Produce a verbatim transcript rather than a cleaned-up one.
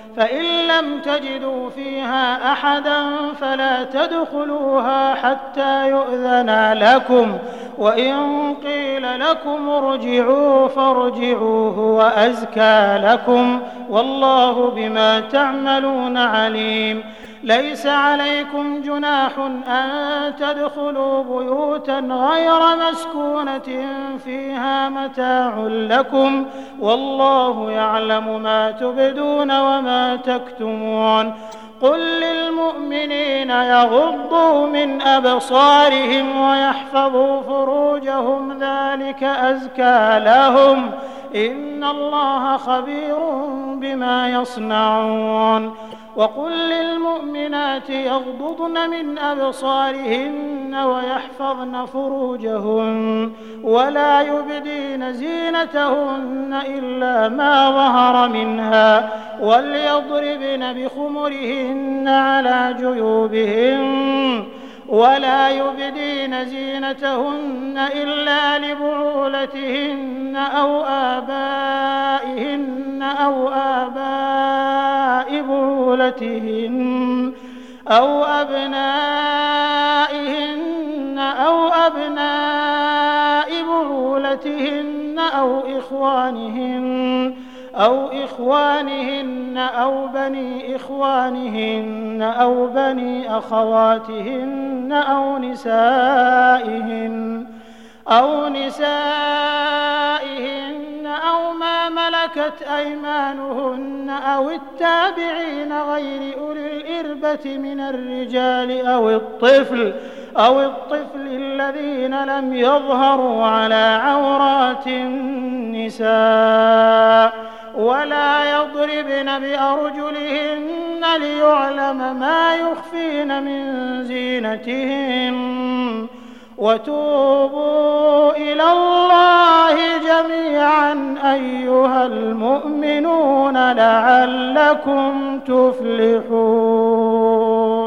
فإن لم تجدوا فيها أحدا فلا تدخلوها حتى يؤذن لكم، وإن قيل لكم ارجعوا فارجعوا هو أزكى لكم، والله بما تعملون عليم. ليس عليكم جناح أن تدخلوا بيوتا غير مسكونة فيها متاع لكم، والله يعلم ما تبدون وما تكتمون. قل للمؤمنين يغضوا من أبصارهم ويحفظوا فروجهم ذلك أزكى لهم، إن الله خبير بما يصنعون. وقل للمؤمنات يغضضن من أبصارهن ويحفظن فروجهن ولا يبدين زينتهن إلا ما ظهر منها، وليضربن بخمرهن على جيوبهن ولا يبدين زينتهن إلا لبعولتهن أو آبائهن أو آباء بعولتهن أو أبنائهن أو أبناء بعولتهن أو إخوانهن أو إخوانهن أو بني إخوانهن أو بني أخواتهن أو نسائهن أو نسائهن أو ما ملكت أيمانهن أو التابعين غير أولي الإربة من الرجال أو الطفل أو الطفل الذين لم يظهروا على عورات النساء، ولا يضربن بأرجلهن ليعلم ما يخفين من زينتهن، وتوبوا إلى الله جميعا أيها المؤمنون لعلكم تفلحون.